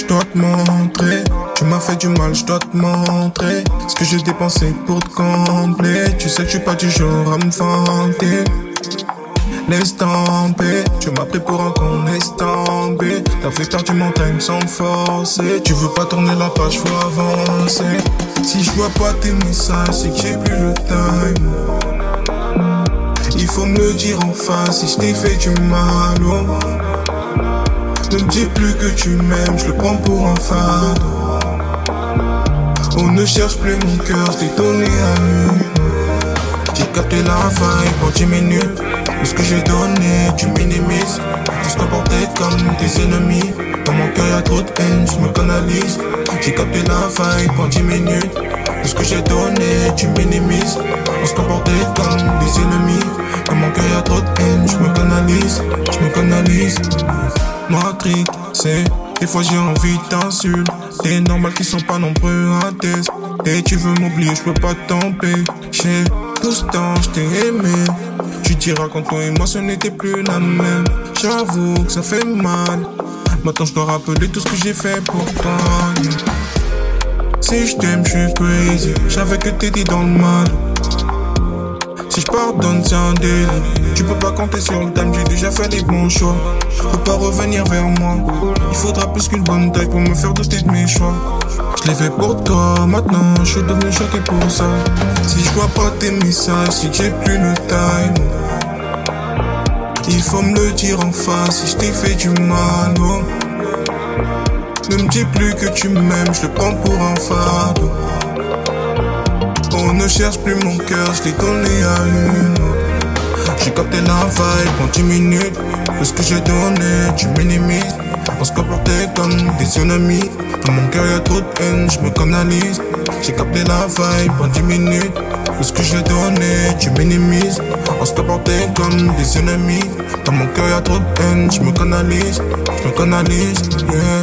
dois te montrer. Tu m'as fait du mal, je dois te montrer ce que j'ai dépensé pour te combler. Tu sais que je suis pas du genre à me vanter. Laisse tomber, tu m'as pris pour un con, laisse tomber. T'as fait perdre mon time sans me forcer. Tu veux pas tourner la page, faut avancer. Si je vois pas tes messages, c'est que j'ai plus le time. Il faut me le dire en face si je t'ai fait du mal, oh. Ne me dis plus que tu m'aimes, je le prends pour un fardeau. On ne cherche plus mon cœur, je t'ai donné à une. J'ai capté la faille pour 10 minutes. Tout ce que j'ai donné, tu minimises. On se comportait comme des ennemis. Dans mon cœur y'a trop de haine, je me canalise. J'ai capté la faille pour 10 minutes. Tout ce que j'ai donné, tu minimises. On se comportait comme des ennemis. Dans mon cœur y'a trop de haine, je me canalise. Je me canalise. Matrix, c'est des fois j'ai envie d'insulter. C'est normal qu'ils sont pas nombreux à tester. Et tu veux m'oublier, je peux pas t'empêcher. Tout ce temps je t'ai aimé. Tu diras quand toi et moi ce n'était plus la même. J'avoue que ça fait mal. Maintenant je dois rappeler tout ce que j'ai fait pour toi. Si je t'aime je suis crazy. J'avais que t'aider dans le mal. Si je pardonne c'est un délit. Tu peux pas compter sur le time, j'ai déjà fait les bons choix. Peux pas revenir vers moi. Il faudra plus qu'une bonne taille pour me faire douter de mes choix. Je l'ai fait pour toi, maintenant je suis devenu choqué pour ça. Si je vois pas tes messages, c'est que j'ai plus le time. Il faut me le dire en face si je t'ai fait du mal, oh. Ne me dis plus que tu m'aimes, je le prends pour un fardeau. On ne cherche plus mon cœur, je l'ai donné à une autre. J'ai capté la vibe en 10 minutes. Tout ce que j'ai donné, tu minimises. On se comportait comme des ennemis. Dans mon cœur y'a trop de haine, je me canalise. J'ai capté la vibe en 10 minutes. Tout ce que j'ai donné, tu minimises. On se comportait comme des ennemis. Dans mon cœur y'a trop de haine, je me canalise. Je me canalise, yeah.